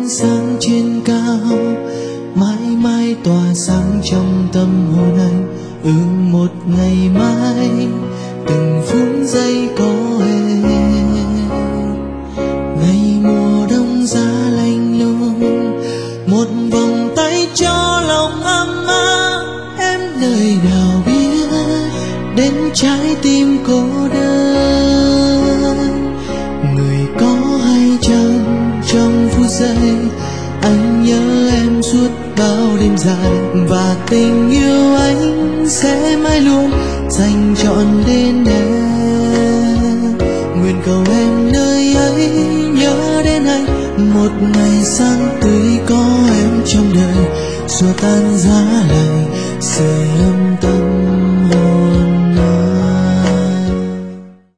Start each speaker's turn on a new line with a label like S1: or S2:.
S1: sáng trên cao, mãi mãi tỏa sáng trong tâm hồn anh. Một ngày mai từng phút giây có em. Ngày mùa đông giá lạnh lùng, một vòng tay cho lòng ấm áp. Em nơi nào biết đến trái tim cô đơn. Người có hay chăng trong phút giây anh nhớ em suốt bao đêm dài, và tình yêu anh sẽ mãi luôn dành trọn đến em. Nguyện cầu em nơi ấy nhớ đến anh, một ngày sáng tươi có em trong đời, xua tan giá lạnh sưởi ấm tâm